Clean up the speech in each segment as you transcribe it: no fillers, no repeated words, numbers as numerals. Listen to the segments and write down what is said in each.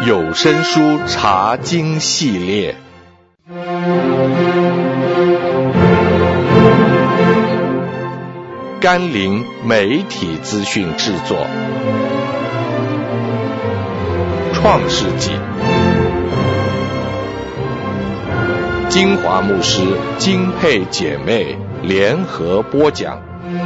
有声书查经系列，甘霖媒体资讯制作，创世纪，金华牧师金佩姐妹联合播讲。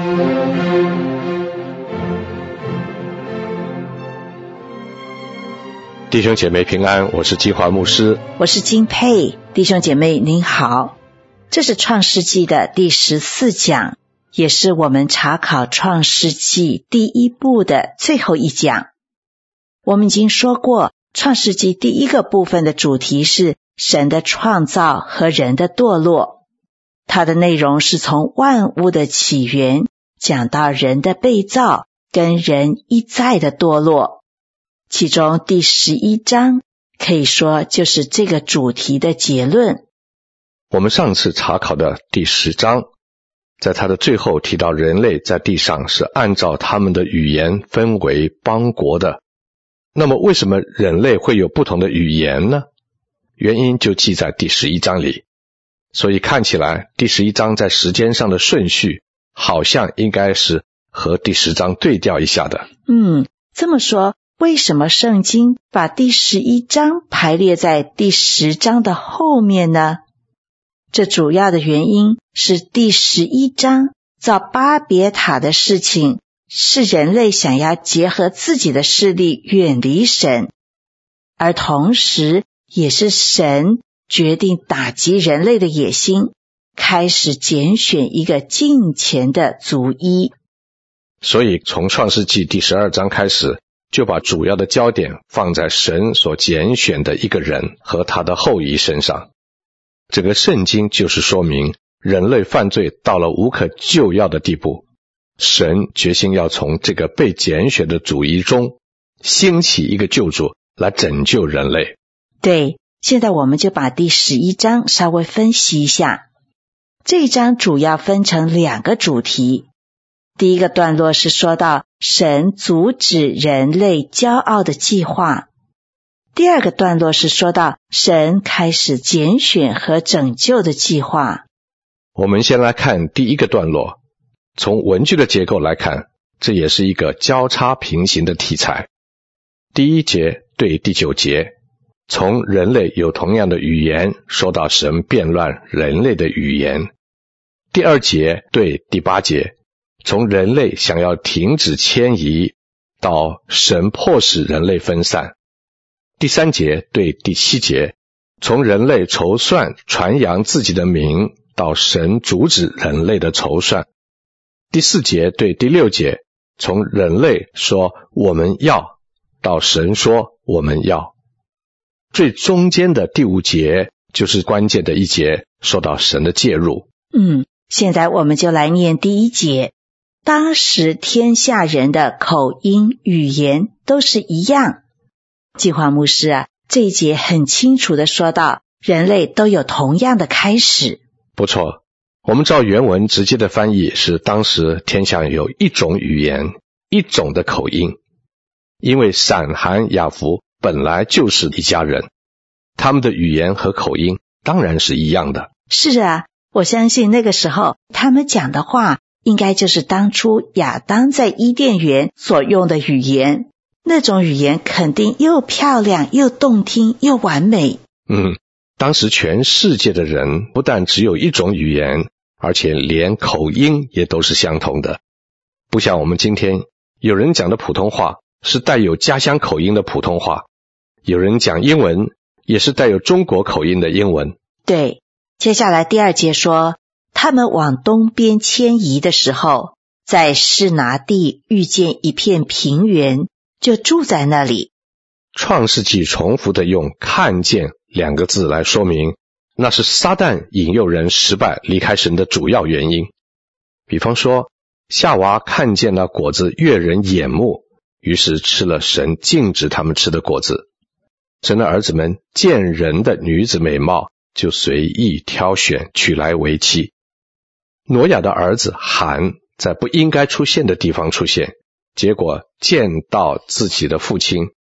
弟兄姐妹平安，我是金华牧师， 我是金佩。弟兄姐妹您好，这是创世纪的第14讲，也是我们查考创世纪第一部的最后一讲。我们已经说过，创世纪第一个部分的主题是神的创造和人的堕落，它的内容是从万物的起源讲到人的被造跟人一再的堕落。其中第11章可以说就是这个主题的结论。 我们上次查考的第10章，在它的最后提到人类在地上是按照他们的语言分为邦国的。那么为什么人类会有不同的语言呢？原因就记在第11章里。所以看起来第11章在时间上的顺序好像应该是和第10章对调一下的。 这么说，为什么圣经把第11章排列在第10章的后面呢？这主要的原因是第11章造巴别塔的事情，是人类想要结合自己的势力远离神，而同时也是神决定打击人类的野心，开始拣选一个敬虔的族裔。 所以从创世纪第12章开始，就把主要的焦点放在神所拣选的一个人和他的后裔身上。整个圣经就是说明人类犯罪到了无可救药的地步，神决心要从这个被拣选的族裔中兴起一个救主来拯救人类。 对，现在我们就把第11章稍微分析一下。这一章主要分成2个主题。第一个段落是说到神阻止人类骄傲的计划。第二个段落是说到神开始拣选和拯救的计划。 我们先来看第一个段落。从文句的结构来看，这也是一个交叉平行的题材。第1节对第9节，从人类有同样的语言说到神变乱人类的语言。第2节对第8节，从人类想要停止迁移到神迫使人类分散。第3节对第7节，从人类筹算传扬自己的名到神阻止人类的筹算。第4节对第6节，从人类说我们要到神说我们要。最中间的第5节就是关键的一节，说到神的介入。 现在我们就来念第1节。当时天下人的口音语言都是一样。金华牧师这一节很清楚地说到人类都有同样的开始。 不错，我们照原文直接的翻译是当时天下有一种语言，一种的口音。因为闪含雅弗本来就是一家人，他们的语言和口音当然是一样的。 是啊，我相信那个时候他们讲的话应该就是当初亚当在伊甸园所用的语言，那种语言肯定又漂亮又动听又完美。 当时全世界的人不但只有一种语言，而且连口音也都是相同的。不像我们今天有人讲的普通话是带有家乡口音的普通话，有人讲英文也是带有中国口音的英文。 对，接下来第2节说他们往东边迁移的时候，在示拿地遇见一片平原，就住在那里。 创世纪重复的用看见2个字来说明，那是撒旦引诱人失败离开神的主要原因。比方说，夏娃看见了果子悦人眼目，于是吃了神禁止他们吃的果子。神的儿子们见人的女子美貌，就随意挑选娶来为妻。挪亚的儿子含在不应该出现的地方出现，结果见到自己的父亲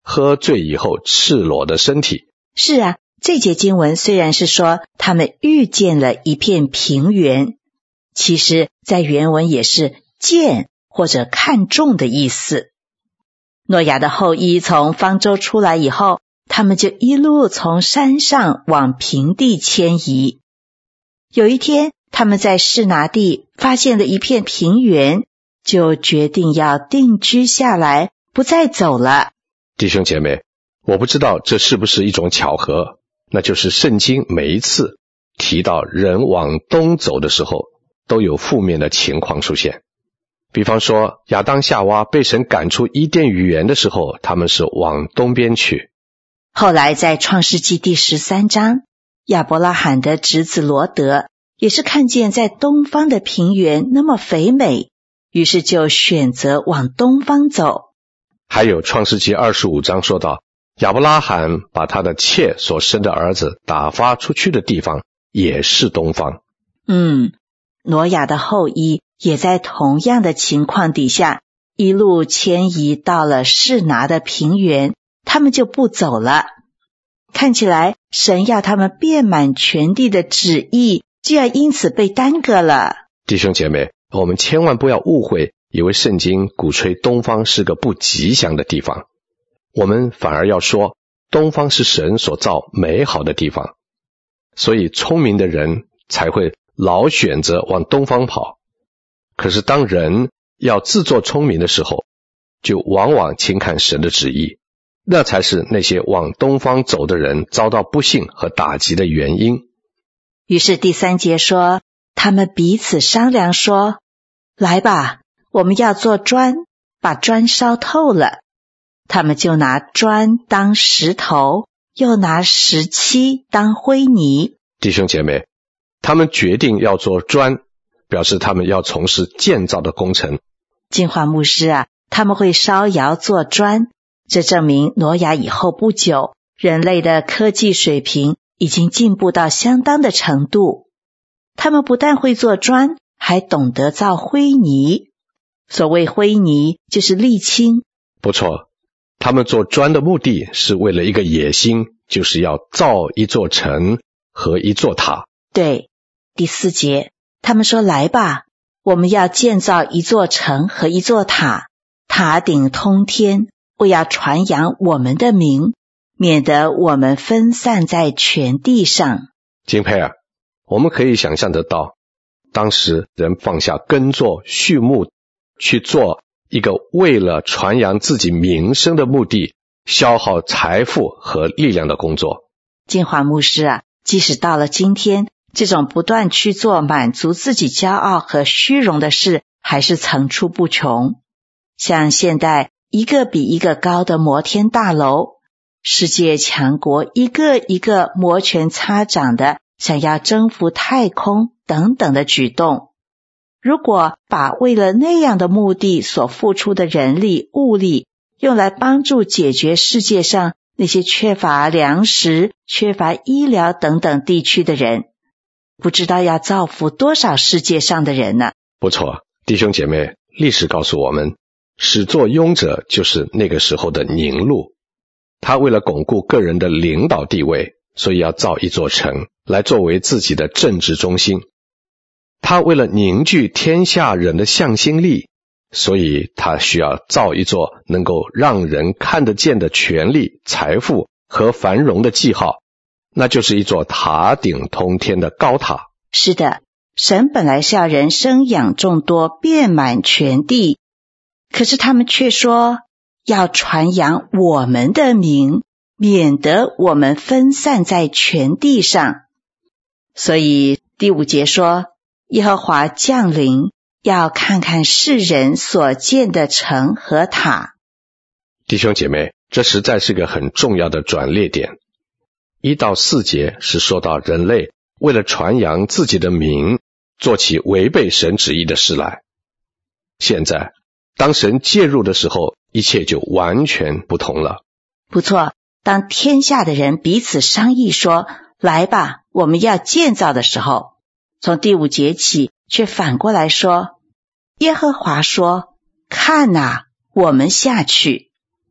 喝醉以后赤裸的身体。 是啊，这节经文虽然是说他们遇见了一片平原，其实在原文也是见或者看中的意思。诺亚的后裔从方舟出来以后，他们就一路从山上往平地迁移。有一天，他们在示拿地发现了一片平原，就决定要定居下来，不再走了。 弟兄姐妹，我不知道这是不是一种巧合，那就是圣经每一次提到人往东走的时候，都有负面的情况出现。比方说亚当夏娃被神赶出伊甸园的时候，他们是往东边去。 后来在创世纪第13章，亚伯拉罕的侄子罗德也是看见在东方的平原那么肥美，于是就选择往东方走。 还有创世纪25章说到，亚伯拉罕把他的妾所生的儿子打发出去的地方也是东方。 挪亚的后裔也在同样的情况底下，一路迁移到了示拿的平原，他们就不走了。看起来神要他们遍满全地的旨意就要因此被耽搁了。 弟兄姐妹，我们千万不要误会，以为圣经鼓吹东方是个不吉祥的地方。我们反而要说，东方是神所造美好的地方，所以聪明的人才会老选择往东方跑。可是当人要自作聪明的时候，就往往轻看神的旨意，那才是那些往东方走的人遭到不幸和打击的原因。 于是第3节说，他们彼此商量说，来吧，我们要做砖，把砖烧透了。他们就拿砖当石头，又拿石漆当灰泥。 弟兄姐妹，他们决定要做砖，表示他们要从事建造的工程。 金华牧师啊，他们会烧窑做砖，这证明挪亚以后不久，人类的科技水平已经进步到相当的程度。他们不但会做砖，还懂得造灰泥。所谓灰泥就是沥青。 不错，他们做砖的目的是为了一个野心，就是要造一座城和一座塔。 对，第4节，他们说，来吧，我们要建造一座城和一座塔，塔顶通天，为要传扬我们的名，免得我们分散在全地上。 金佩尔，我们可以想象得到，当时人放下耕作畜牧，去做一个为了传扬自己名声的目的，消耗财富和力量的工作。 金华牧师啊，即使到了今天，这种不断去做满足自己骄傲和虚荣的事还是层出不穷。像现代一个比一个高的摩天大楼，世界强国一个一个摩拳擦掌的想要征服太空等等的举动，如果把为了那样的目的所付出的人力物力用来帮助解决世界上那些缺乏粮食、缺乏医疗等等地区的人，不知道要造福多少世界上的人呢？ 不错，弟兄姐妹，历史告诉我们，始作俑者就是那个时候的宁禄。他为了巩固个人的领导地位，所以要造一座城来作为自己的政治中心。他为了凝聚天下人的向心力，所以他需要造一座能够让人看得见的权力、财富和繁荣的记号，那就是一座塔顶通天的高塔。 是的，神本来是要人生养众多，遍满全地，可是他们却说要传扬我们的名，免得我们分散在全地上。所以第5节说，耶和华降临，要看看世人所建的城和塔。 弟兄姐妹，这实在是个很重要的转捩点。1到4节是说到人类为了传扬自己的名，做起违背神旨意的事来。现在当神介入的时候，一切就完全不同了。 不错，当天下的人彼此商议说，来吧，我们要建造的时候，从第5节起却反过来说，耶和华说，看啊，我们下去。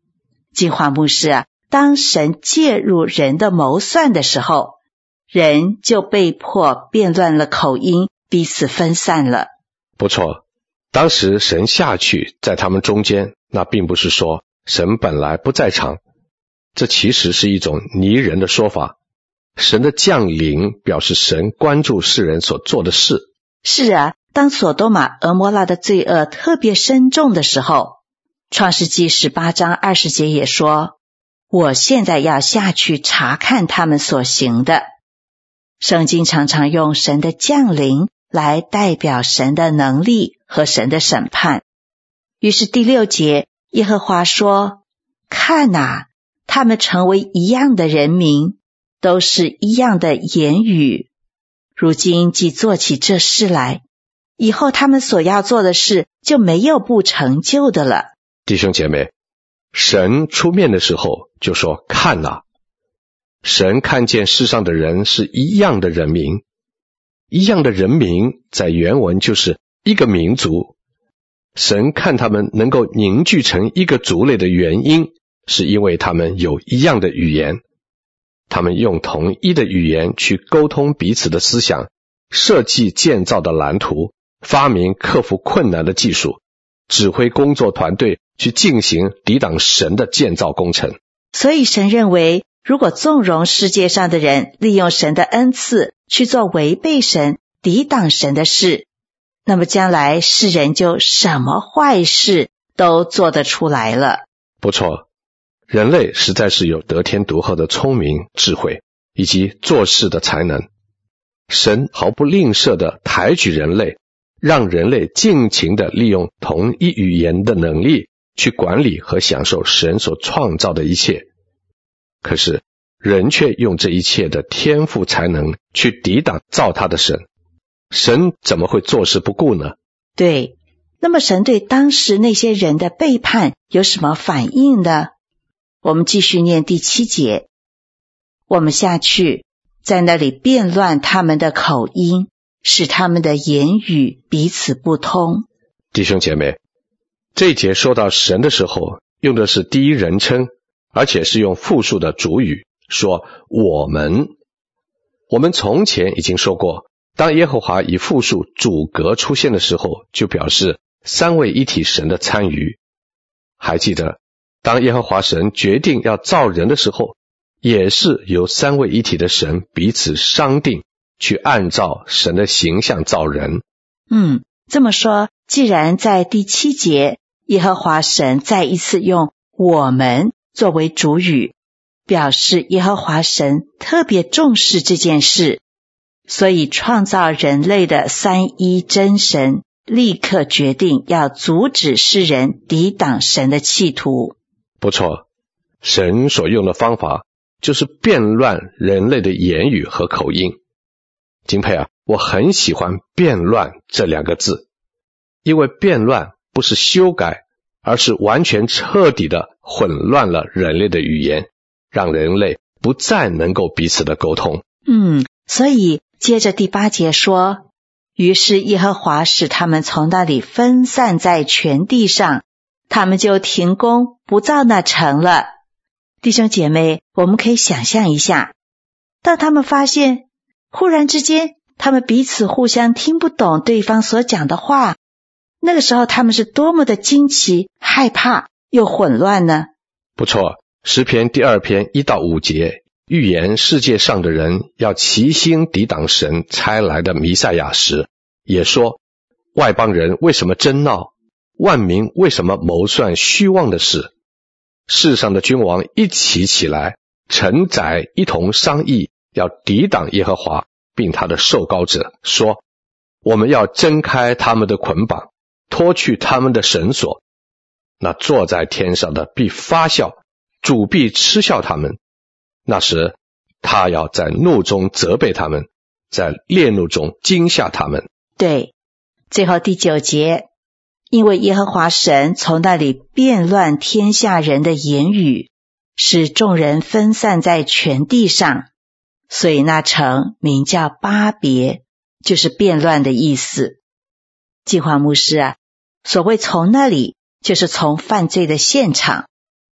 金华牧师啊，当神介入人的谋算的时候，人就被迫变乱了口音，彼此分散了。 不错，当时神下去在他们中间，那并不是说神本来不在场，这其实是一种拟人的说法。神的降临表示神关注世人所做的事。 是啊，当所多玛、蛾摩拉的罪恶特别深重的时候，创世纪18章20节也说，我现在要下去查看他们所行的。圣经常常用神的降临来代表神的能力和神的审判。于是第6节，耶和华说，看啊，他们成为一样的人民，都是一样的言语。如今既做起这事来，以后他们所要做的事就没有不成就的了。 弟兄姐妹，神出面的时候就说看啊，神看见世上的人是一样的人民。一样的人民在原文就是一个民族。神看他们能够凝聚成一个族类的原因，是因为他们有一样的语言，他们用同一的语言去沟通彼此的思想，设计建造的蓝图，发明克服困难的技术，指挥工作团队去进行抵挡神的建造工程。 所以神认为，如果纵容世界上的人利用神的恩赐去做违背神、抵挡神的事，那么将来世人就什么坏事都做得出来了。 不错，人类实在是有得天独厚的聪明、智慧以及做事的才能。神毫不吝啬地抬举人类，让人类尽情地利用同一语言的能力去管理和享受神所创造的一切。可是人却用这一切的天赋才能去抵挡造他的神，神怎么会坐视不顾呢？ 对，那么神对当时那些人的背叛有什么反应呢？我们继续念第7节，我们下去，在那里变乱他们的口音，使他们的言语彼此不通。 弟兄姐妹，这一节说到神的时候，用的是第一人称，而且是用复数的主语，说我们。我们从前已经说过，当耶和华以复数主格出现的时候，就表示三位一体神的参与。还记得当耶和华神决定要造人的时候，也是由三位一体的神彼此商定，去按照神的形象造人。 这么说，既然在第7节，耶和华神再一次用我们作为主语，表示耶和华神特别重视这件事，所以创造人类的三一真神立刻决定要阻止世人抵挡神的企图。 不错，神所用的方法就是变乱人类的言语和口音。金佩啊，我很喜欢变乱这2个字，因为变乱不是修改，而是完全彻底的混乱了人类的语言，让人类不再能够彼此的沟通。 所以接着第8节说，于是耶和华使他们从那里分散在全地上，他们就停工不造那城了。弟兄姐妹，我们可以想象一下，当他们发现忽然之间他们彼此互相听不懂对方所讲的话，那个时候他们是多么的惊奇、害怕又混乱呢？ 不错，诗篇第2篇1到5节预言世界上的人要齐心抵挡神差来的弥赛亚时，也说外邦人为什么争闹，万民为什么谋算虚妄的事，世上的君王一起起来，臣宰一同商议，要抵挡耶和华并他的受膏者，说我们要挣开他们的捆绑，脱去他们的绳索。那坐在天上的必发笑，主必嗤笑他们。那时他要在怒中责备他们，在烈怒中惊吓他们。 对，最后第9节，因为耶和华神从那里变乱天下人的言语，使众人分散在全地上，所以那城名叫巴别，就是变乱的意思。金华牧师啊，所谓从那里，就是从犯罪的现场。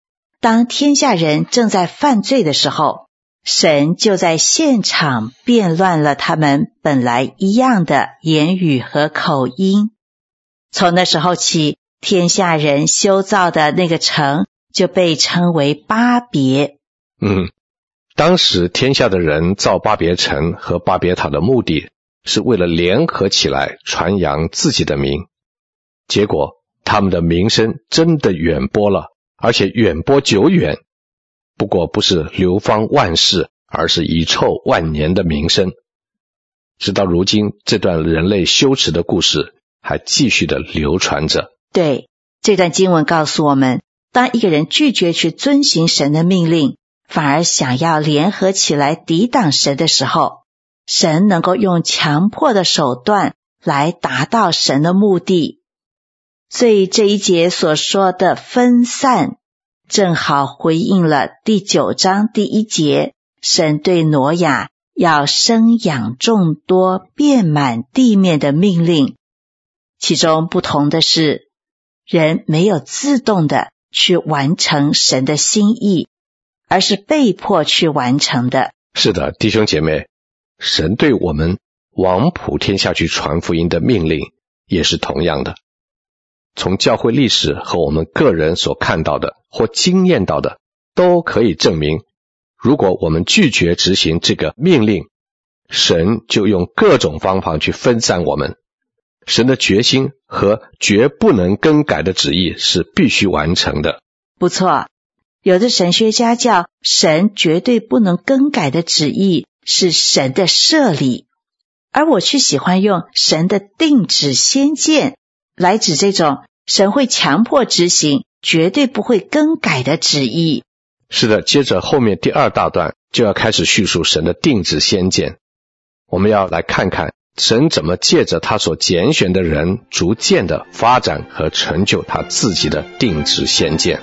当天下人正在犯罪的时候，神就在现场变乱了他们本来一样的言语和口音。从那时候起，天下人修造的那个城就被称为巴别。 当时天下的人造巴别城和巴别塔的目的是为了联合起来传扬自己的名，结果他们的名声真的远播了，而且远播久远，不过不是流芳万世，而是遗臭万年的名声。直到如今，这段人类羞耻的故事还继续的流传着。 对，这段经文告诉我们，当一个人拒绝去遵行神的命令，反而想要联合起来抵挡神的时候，神能够用强迫的手段来达到神的目的。所以这一节所说的分散，正好回应了第9章第1节，神对挪亚要生养众多，遍满地面的命令。其中不同的是，人没有自动的去完成神的心意，而是被迫去完成的。 是的，弟兄姐妹，神对我们往普天下去传福音的命令也是同样的。从教会历史和我们个人所看到的或经验到的，都可以证明，如果我们拒绝执行这个命令，神就用各种方法去分散我们。神的决心和绝不能更改的旨意是必须完成的。 不错，有的神学家叫神绝对不能更改的旨意是神的设立，而我却喜欢用神的定旨先见来指这种神会强迫执行绝对不会更改的旨意。 是的，接着后面第2大段就要开始叙述神的定旨先见。我们要来看看神怎么借着他所拣选的人逐渐的发展和成就他自己的定旨先见。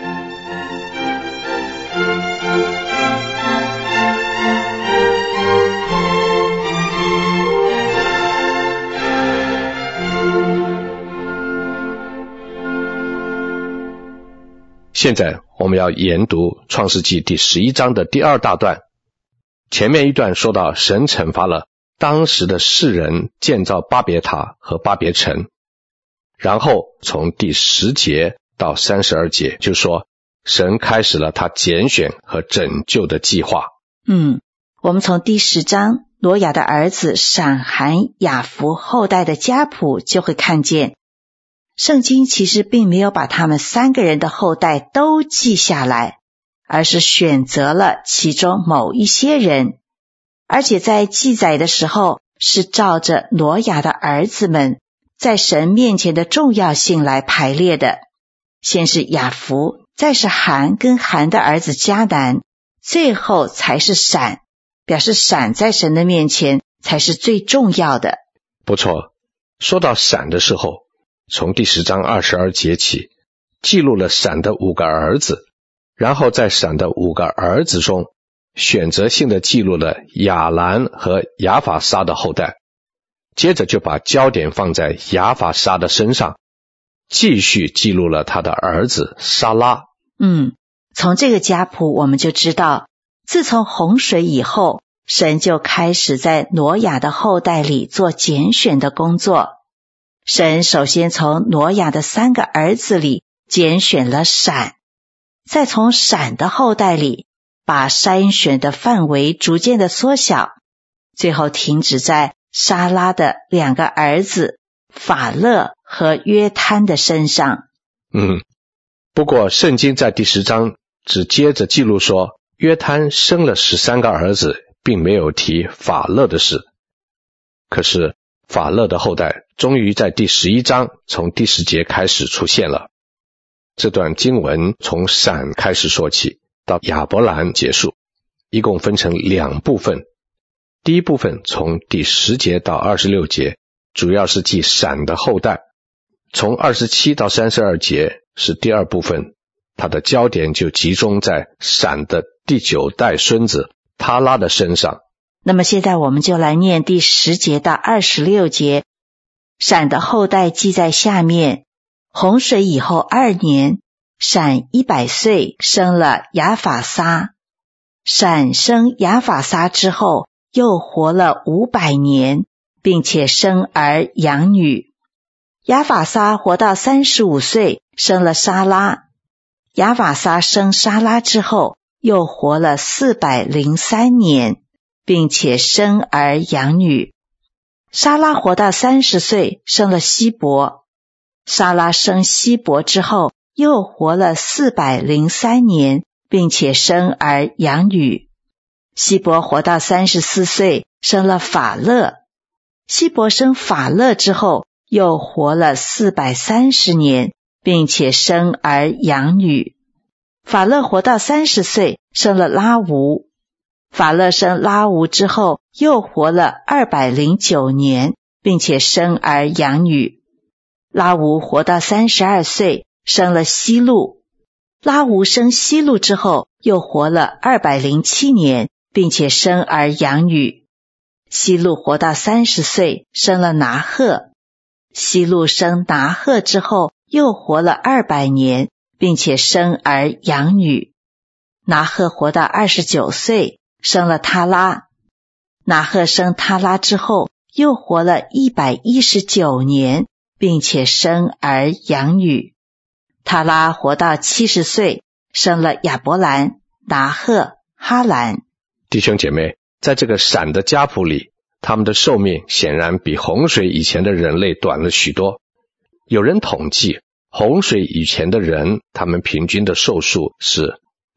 现在我们要研读创世纪第11章的第2大段。前面一段说到神惩罚了当时的世人建造巴别塔和巴别城，然后从第10节到32节就说神开始了他拣选和拯救的计划。 我们从第10章挪亚的儿子闪、含、雅弗后代的家谱就会看见，圣经其实并没有把他们3个人的后代都记下来，而是选择了其中某一些人，而且在记载的时候是照着挪亚的儿子们在神面前的重要性来排列的。先是雅弗，再是含跟含的儿子迦南，最后才是闪，表示闪在神的面前才是最重要的。 不错，说到闪的时候，从第10章22节起，记录了闪的5个儿子，然后在闪的5个儿子中，选择性的记录了亚兰和亚法撒的后代，接着就把焦点放在亚法撒的身上，继续记录了他的儿子撒拉。 从这个家谱我们就知道，自从洪水以后，神就开始在挪亚的后代里做拣选的工作。神首先从挪亚的3个儿子里拣选了闪，再从闪的后代里把筛选的范围逐渐的缩小，最后停止在撒拉的2个儿子法勒和约摊的身上。 不过圣经在第10章只接着记录说约摊生了13个儿子，并没有提法勒的事。可是法勒的后代终于在第11章从第10节开始出现了。这段经文从闪开始说起，到亚伯兰结束，一共分成2部分。第一部分从第10节到26节，主要是记闪的后代。从27到32节是第2部分，它的焦点就集中在闪的第9代孙子他拉的身上。 那么现在我们就来念第10节到26节。闪的后代记在下面。洪水以后2年， 闪100岁生了亚法撒，闪生亚法撒之后又活了500年，并且生儿养女。亚法撒活到35岁生了沙拉，亚法撒生沙拉之后又活了403年，并且生儿养女。沙拉活到30岁生了希伯，沙拉生希伯之后又活了403年，并且生儿养女。希伯活到34岁生了法勒，希伯生法勒之后又活了430年，并且生儿养女。法勒活到30岁生了拉吾，法勒生拉吾之后又活了209年，并且生儿养女。拉吾活到32岁生了希路，拉吾生希路之后又活了207年，并且生儿养女。希路活到30岁生了拿鹤，希路生拿鹤之后又活了200年，并且生儿养女。拿鹤活到29岁生了他拉，拿鹤生他拉之后又活了119年，并且生儿养女。他拉活到70岁生了亚伯兰、拿鹤、哈兰。 弟兄姐妹，在这个闪的家谱里，他们的寿命显然比洪水以前的人类短了许多。有人统计，洪水以前的人，他们平均的寿数是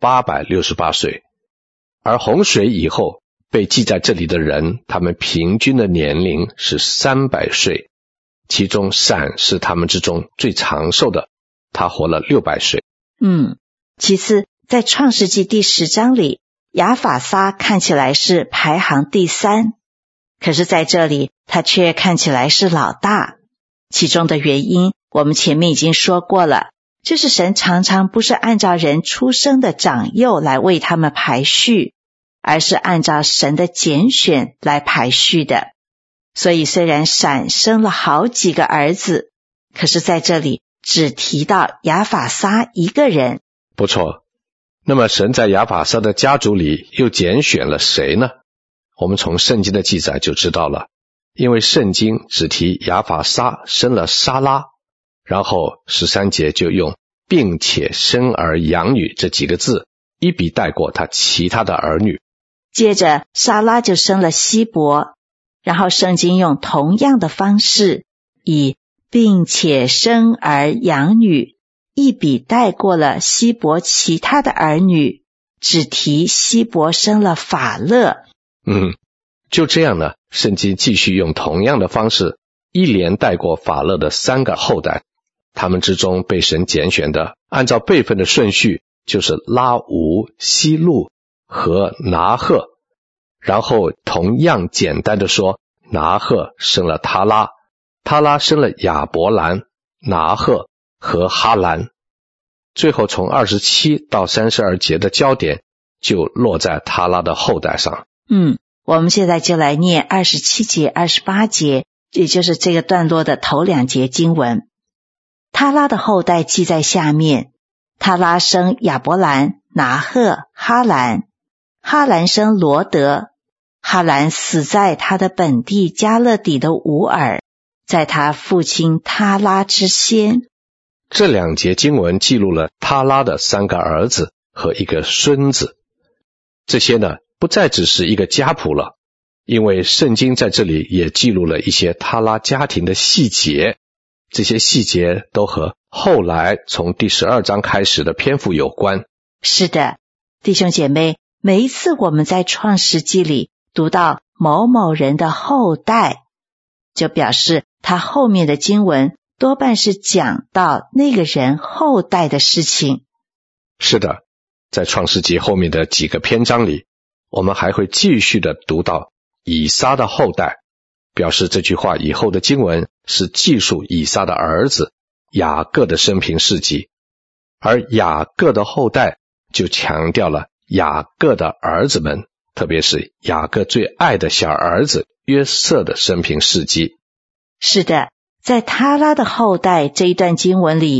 868岁，而洪水以后被记在这里的人，他们平均的年龄是300岁，其中闪是他们之中最长寿的，他活了600岁。 其次在创世纪第10章里，亚法撒看起来是排行第3，可是在这里他却看起来是老大。其中的原因我们前面已经说过了，就是神常常不是按照人出生的长幼来为他们排序，而是按照神的拣选来排序的。所以虽然闪生了好几个儿子，可是在这里只提到亚法撒一个人。 不错，那么神在亚法撒的家族里又拣选了谁呢？我们从圣经的记载就知道了，因为圣经只提亚法撒生了沙拉，然后13节就用并且生儿养女这几个字一笔带过他其他的儿女。 接着沙拉就生了希伯，然后圣经用同样的方式以并且生儿养女一笔带过了希伯其他的儿女，只提希伯生了法勒。 就这样呢，圣经继续用同样的方式一连带过法勒的3个后代，他们之中被神拣选的按照辈分的顺序就是拉吾、希路和拿鹤，然后同样简单的说，拿鹤生了他拉，他拉生了亚伯兰、拿鹤和哈兰。最后从27到32节的焦点就落在他拉的后代上。 我们现在就来念27节、28节，也就是这个段落的头2节经文。他拉的后代记在下面，他拉生亚伯兰、拿鹤、哈兰，哈兰生罗德，哈兰死在他的本地加勒底的乌尔，在他父亲他拉之先。 这2节经文记录了他拉的3个儿子和1个孙子，这些呢不再只是一个家谱了，因为圣经在这里也记录了一些他拉家庭的细节，这些细节都和后来从第12章开始的篇幅有关。 是的，弟兄姐妹，每一次我们在创世纪里读到某某人的后代，就表示他后面的经文多半是讲到那个人后代的事情。 是的，在创世纪后面的几个篇章里，我们还会继续的读到以撒的后代，表示这句话以后的经文是记述以撒的儿子雅各的生平事迹，而雅各的后代就强调了雅各的儿子们，特别是雅各最爱的小儿子约瑟的生平事迹。 是的，在他拉的后代这一段经文里，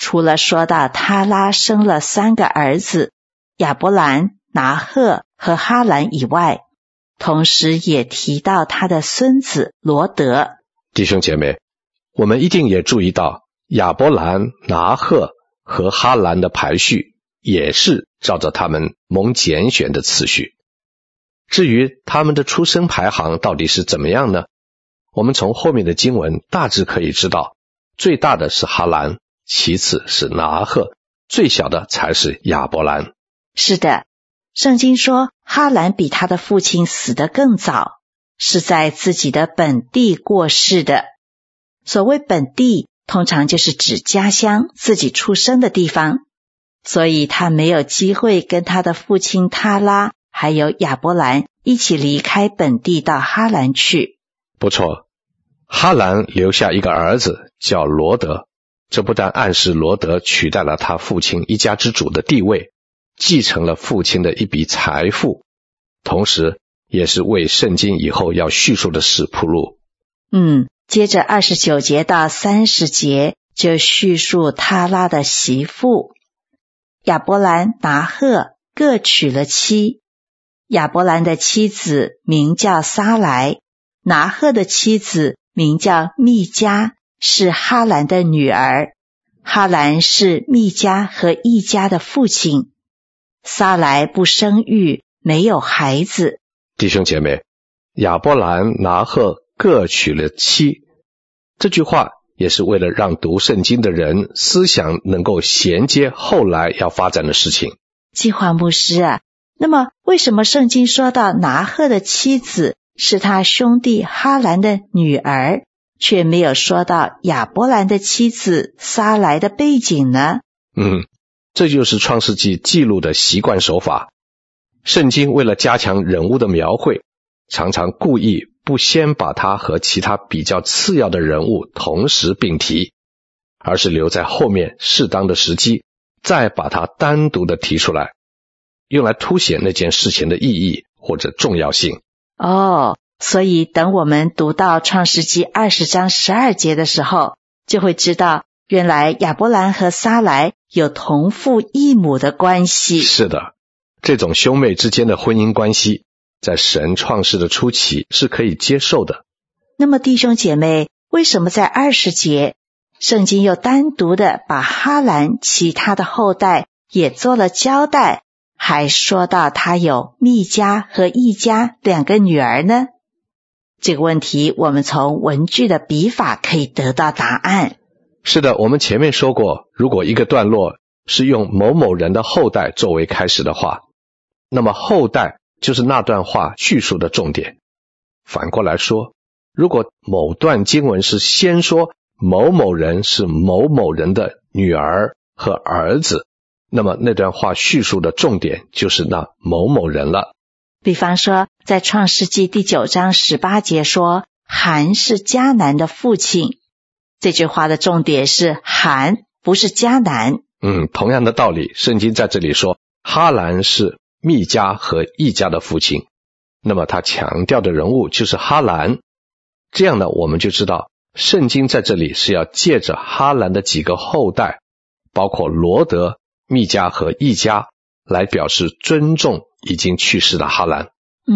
除了说到他拉生了3个儿子亚伯兰、拿赫和哈兰以外，同时也提到他的孙子罗德。 弟兄姐妹，我们一定也注意到亚伯兰、拿赫和哈兰的排序也是照着他们蒙拣选的次序。至于他们的出生排行到底是怎么样呢？我们从后面的经文大致可以知道，最大的是哈兰，其次是拿赫，最小的才是亚伯兰。 是的，圣经说哈兰比他的父亲死得更早，是在自己的本地过世的。所谓本地，通常就是指家乡，自己出生的地方，所以他没有机会跟他的父亲他拉还有亚伯兰一起离开本地到哈兰去。 不错，哈兰留下一个儿子叫罗德，这不但暗示罗德取代了他父亲一家之主的地位，继承了父亲的一笔财富，同时也是为圣经以后要叙述的事铺路。 接着29节到30节就叙述他拉的媳妇。亚伯兰、拿赫各娶了妻，亚伯兰的妻子名叫撒莱，拿赫的妻子名叫密迦，是哈兰的女儿。哈兰是密迦和一家的父亲。撒莱不生育，没有孩子。 弟兄姐妹，亚伯兰、拿赫各娶了妻，这句话也是为了让读圣经的人思想能够衔接后来要发展的事情。 季华牧师啊，那么为什么圣经说到拿赫的妻子是他兄弟哈兰的女儿，却没有说到亚伯兰的妻子撒莱的背景呢？ 这就是创世纪记录的习惯手法。圣经为了加强人物的描绘，常常故意不先把他和其他比较次要的人物同时并提，而是留在后面适当的时机再把它单独的提出来，用来凸显那件事情的意义或者重要性。 所以等我们读到创世纪20章12节的时候，就会知道原来亚伯兰和撒莱有同父异母的关系。 是的，这种兄妹之间的婚姻关系在神创世的初期是可以接受的。 那么弟兄姐妹，为什么在20节圣经又单独的把哈兰其他的后代也做了交代，还说到他有密迦和一迦2个女儿呢？这个问题我们从文句的笔法可以得到答案。 是的，我们前面说过，如果一个段落是用某某人的后代作为开始的话，那么后代就是那段话叙述的重点。反过来说，如果某段经文是先说某某人是某某人的女儿和儿子，那么那段话叙述的重点就是那某某人了。 比方说在创世纪第9章18节说含是迦南的父亲，这句话的重点是含，不是迦南。 同样的道理，圣经在这里说哈兰是密迦和一家的父亲，那么他强调的人物就是哈兰。这样呢，我们就知道圣经在这里是要借着哈兰的几个后代，包括罗德、密迦和一家，来表示尊重已经去世的哈兰。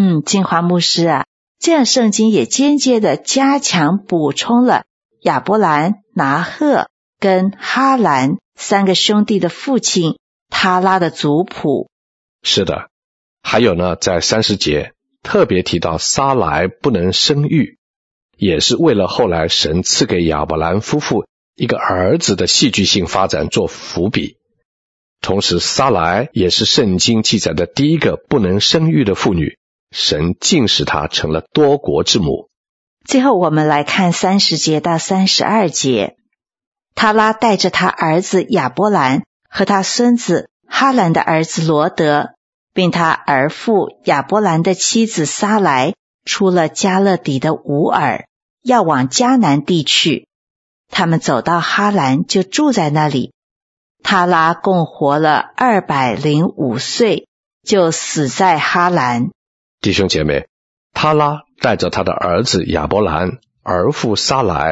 是的，还有呢，在30节特别提到撒莱不能生育，也是为了后来神赐给亚伯兰夫妇一个儿子的戏剧性发展做伏笔。同时撒莱也是圣经记载的第一个不能生育的妇女，神竟使她成了多国之母。 最后我们来看30节到32节，他拉带着他儿子亚伯兰和他孙子哈兰的儿子罗德，并他儿父亚伯兰的妻子撒莱，出了加勒底的乌尔，要往迦南地去。他们走到哈兰，就住在那里。他拉共活了205岁，就死在哈兰。 弟兄姐妹，他拉带着他的儿子亚伯兰、儿妇撒莱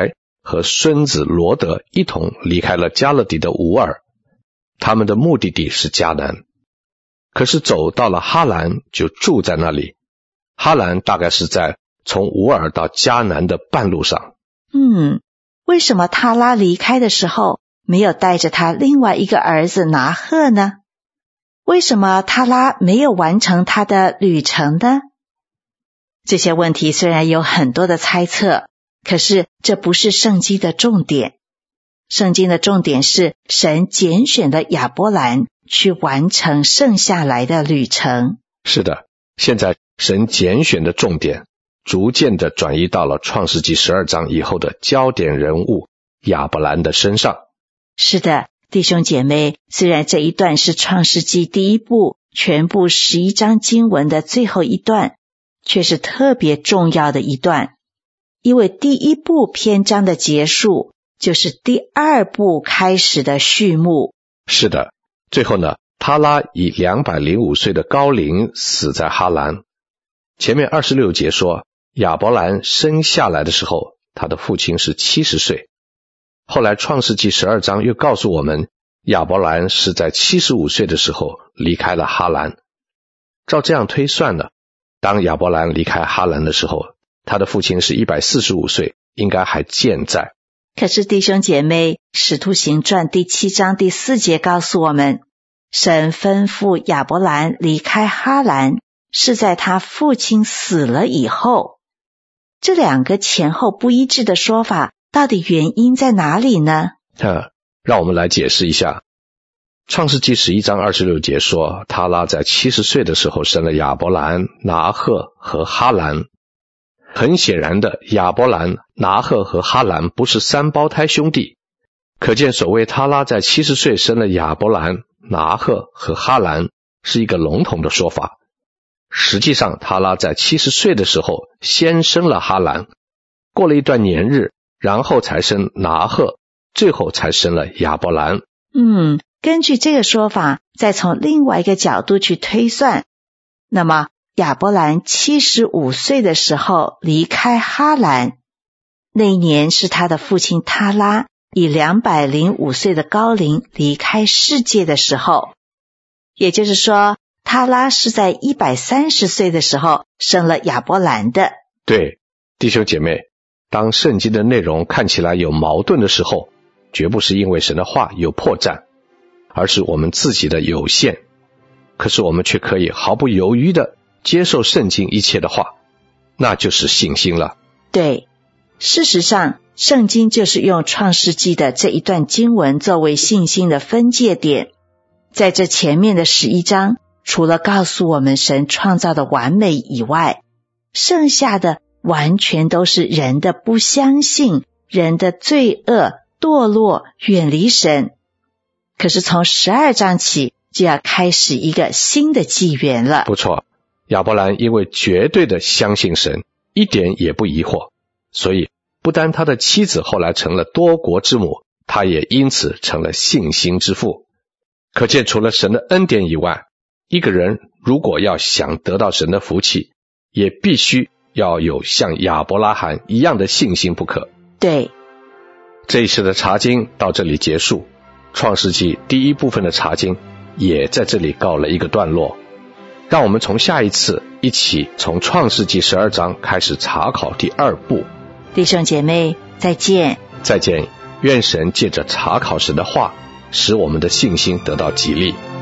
和孙子罗德一同离开了加勒底的乌尔，他们的目的地是迦南。可是走到了哈兰就住在那里，哈兰大概是在从乌尔到迦南的半路上。 为什么他拉离开的时候没有带着他另外一个儿子拿鹤呢？为什么他拉没有完成他的旅程呢？这些问题虽然有很多的猜测，可是这不是圣经的重点。圣经的重点是神拣选了亚伯兰去完成剩下来的旅程。 是的，现在神拣选的重点逐渐地转移到了创世纪12章以后的焦点人物亚伯兰的身上。 是的，弟兄姐妹，虽然这一段是创世纪第一部全部11章经文的最后一段，却是特别重要的一段，因为第一部篇章的结束就是第二部开始的序幕。 是的，最后呢，他拉以205岁的高龄死在哈兰。前面26节说亚伯兰生下来的时候，他的父亲是70岁。后来创世纪12章又告诉我们，亚伯兰是在75岁的时候离开了哈兰。照这样推算呢，当亚伯兰离开哈兰的时候，他的父亲是145岁，应该还健在。 可是弟兄姐妹，使徒行传第7章第4节告诉我们，神吩咐亚伯兰离开哈兰是在他父亲死了以后。这两个前后不一致的说法，到底原因在哪里呢？ 让我们来解释一下。创世纪11章26节说，他拉在70岁的时候生了亚伯兰、拿鹤和哈兰。很显然的，亚伯兰、拿鹤和哈兰不是三胞胎兄弟，可见所谓他拉在70岁生了亚伯兰、拿鹤和哈兰是一个笼统的说法。实际上他拉在70岁的时候先生了哈兰，过了一段年日，然后才生拿鹤，最后才生了亚伯兰。 根据这个说法，再从另外一个角度去推算，那么亚伯兰75岁的时候离开哈兰，那一年是他的父亲他拉以205岁的高龄离开世界的时候，也就是说他拉是在130岁的时候生了亚伯兰的。 对，弟兄姐妹，当圣经的内容看起来有矛盾的时候，绝不是因为神的话有破绽，而是我们自己的有限。可是我们却可以毫不犹豫地接受圣经一切的话，那就是信心了。 对，事实上圣经就是用创世纪的这一段经文作为信心的分界点。在这前面的11章，除了告诉我们神创造的完美以外，剩下的完全都是人的不相信，人的罪恶、堕落、远离神。可是从12章起就要开始一个新的纪元了。 不错，亚伯兰因为绝对的相信神，一点也不疑惑，所以不单他的妻子后来成了多国之母，他也因此成了信心之父。可见除了神的恩典以外，一个人如果要想得到神的福气，也必须要有像亚伯拉罕一样的信心不可。 对， 这一次的查经到这里结束，创世纪第一部分的查经也在这里告了一个段落。让我们从下一次一起从创世纪12章开始查考第2部。 弟兄姐妹，再见。 再见，愿神借着查考神的话，使我们的信心得到激励。